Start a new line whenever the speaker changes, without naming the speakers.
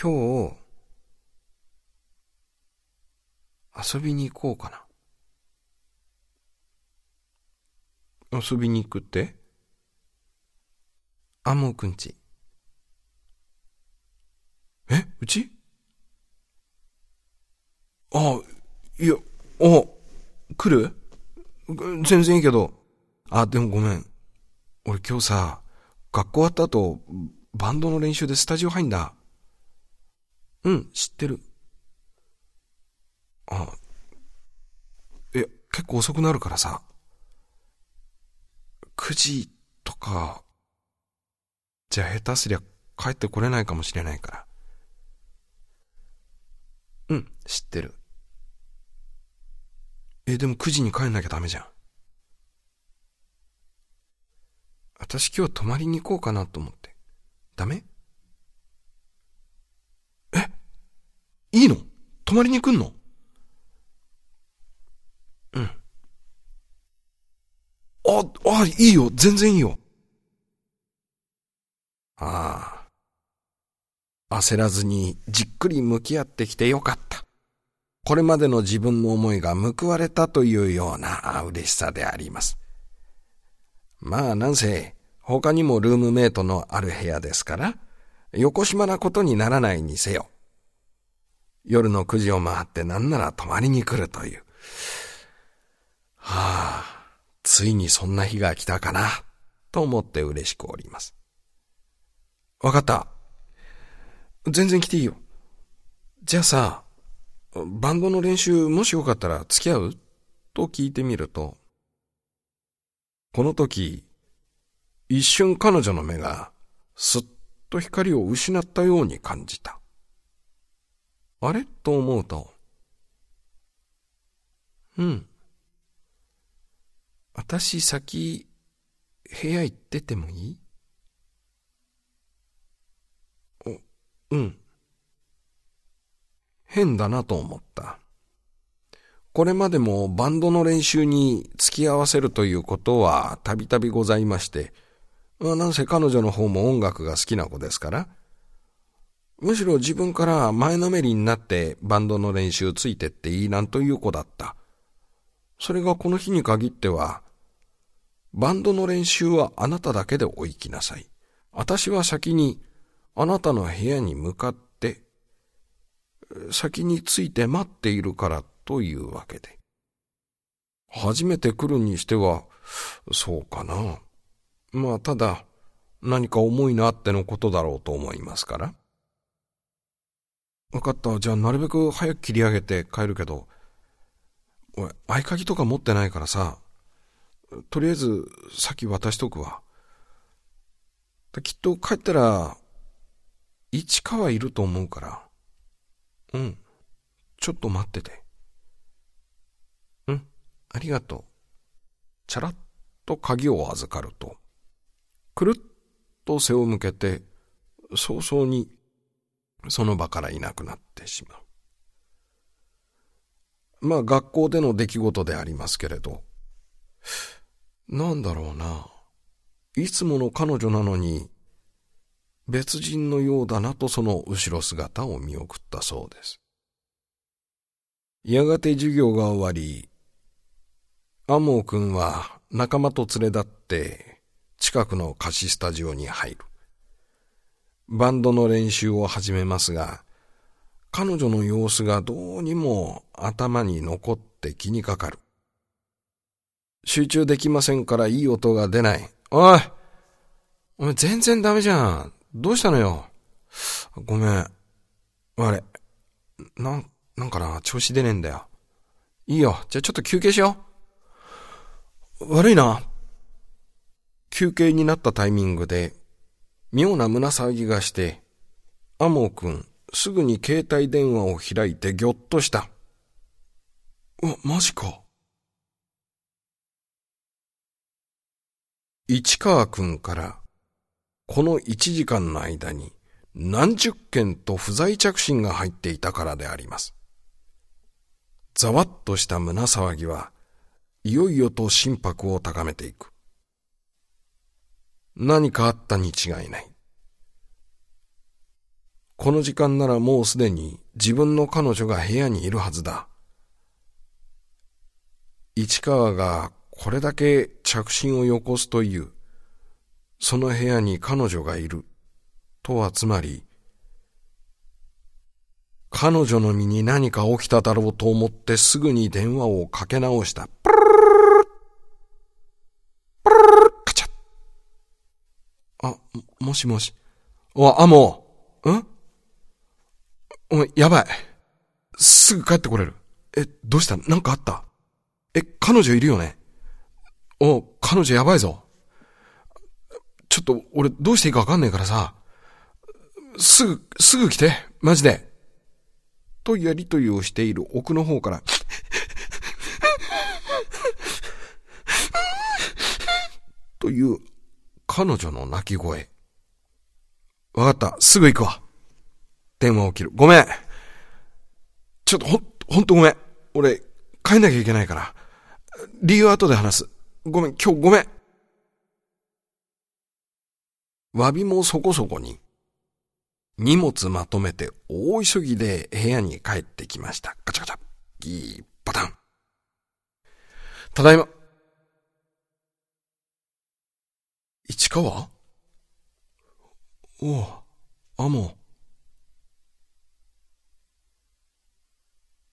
今日、遊びに行こうかな。遊びに行くって？アモくんち。うち？いや、来る？全然いいけど。でもごめん。俺今日さ、学校終わった後、バンドの練習でスタジオ入んだ。うん、知ってる。結構遅くなるからさ。9時とか、じゃあ下手すりゃ帰ってこれないかもしれないから。うん、知ってる。でも9時に帰んなきゃダメじゃん。私今日泊まりに行こうかなと思って。ダメ？いいの？泊まりに来んの？うん。いいよ。全然いいよ。焦らずにじっくり向き合ってきてよかった。これまでの自分の思いが報われたというような嬉しさであります。なんせ、他にもルームメイトのある部屋ですから、よこしまなことにならないにせよ。夜の9時を回ってなんなら泊まりに来るという。ついにそんな日が来たかな、と思って嬉しくおります。わかった。全然来ていいよ。じゃあさ、バンドの練習もしよかったら付き合う？と聞いてみると、この時、一瞬彼女の目がすっと光を失ったように感じた。あれ？と思うと、私先部屋行っててもいい？うん。変だなと思った。これまでもバンドの練習に付き合わせるということはたびたびございまして、なんせ彼女の方も音楽が好きな子ですから、むしろ自分から前のめりになってバンドの練習ついてっていいなんという子だった。それがこの日に限っては、バンドの練習はあなただけでお行きなさい。私は先にあなたの部屋に向かって、先に着いて待っているからというわけで。初めて来るにしては、そうかな。ただ、何か思いのあってのことだろうと思いますから。わかった。じゃあなるべく早く切り上げて帰るけど、俺、合鍵とか持ってないからさ、とりあえず先渡しとくわ。きっと帰ったら、市川いると思うから。ちょっと待ってて。ありがとう。チャラッと鍵を預かると、くるっと背を向けて、早々にその場からいなくなってしまう。学校での出来事でありますけれど、なんだろうな。いつもの彼女なのに、別人のようだなとその後ろ姿を見送ったそうです。やがて授業が終わり、アモー君は仲間と連れ立って近くの貸しスタジオに入る。バンドの練習を始めますが、彼女の様子がどうにも頭に残って気にかかる。集中できませんからいい音が出ない。お前全然ダメじゃん。どうしたのよ。ごめん。あれ。なんかな、調子出ねえんだよ。いいよ。じゃあちょっと休憩しよう。悪いな。休憩になったタイミングで、妙な胸騒ぎがして、アモー君、すぐに携帯電話を開いてぎょっとした。マジか。市川君から、この1時間の間に何十件と不在着信が入っていたからであります。ざわっとした胸騒ぎはいよいよと心拍を高めていく。何かあったに違いない。 この時間ならもうすでに自分の彼女が部屋にいるはずだ。市川がこれだけ着信をよこすという、その部屋に彼女がいるとはつまり、彼女の身に何か起きただろうと思ってすぐに電話をかけ直した。プルルルルプルルルカチャッ。あ、もしもし。アモ。お前、やばい。すぐ帰ってこれる。どうした？なんかあった？彼女いるよね？彼女やばいぞ。ちょっと、俺どうしていいかわかんねえからさ。すぐ来て。マジで。とやりとりをしている奥の方から、という彼女の泣き声。わかった。すぐ行くわ。電話を切る。ごめん。ちょっとほんとごめん。俺、帰んなきゃいけないから。理由は後で話す。ごめん、今日ごめん。詫びもそこそこに、荷物まとめて大急ぎで部屋に帰ってきました。ガチャガチャ。ギー、バタン。ただいま。市川？アモ。